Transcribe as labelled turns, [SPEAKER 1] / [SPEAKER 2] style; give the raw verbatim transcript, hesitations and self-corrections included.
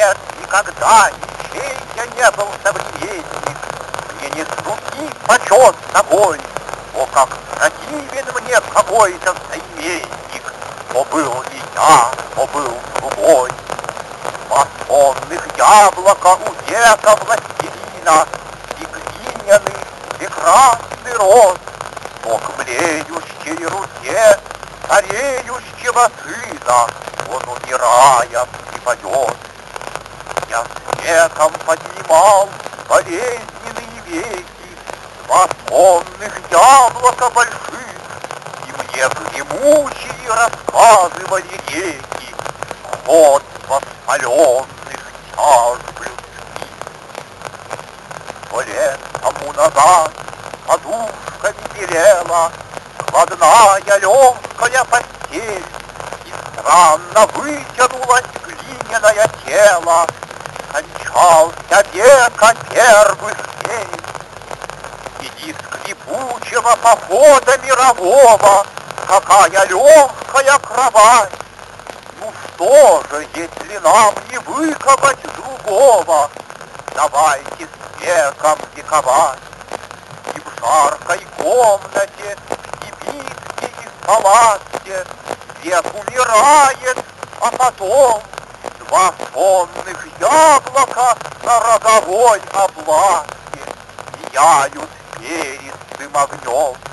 [SPEAKER 1] нет, никогда ничей я не был современник. Мне не с руки почет тобой, о, как противен мне какой-то соименник. О, был ли я, о, был другой. Два сонных яблока у века властелина, и глиняный прекрасный рот, но к млеющей руке стареющего сына он, умирая, припадет. Я с веком поднимал болезненные веки, два сонных яблока больших, и мне гремучие рассказывали реки, ход воспаленных чаш людских. Сто лет тому назад подушками белела складная легкая постель, и странно вытянулось глиняное тело, кончался века первых дней. Иди скрипучего похода мирового, какая легкая кровать. Ну что же, если нам не выковать другого, давайте с веком вековать. И в жаркой комнате, и битке, и в палатке век умирает, а потом два сонных яблока на роговой обласке сияют перистым огнем.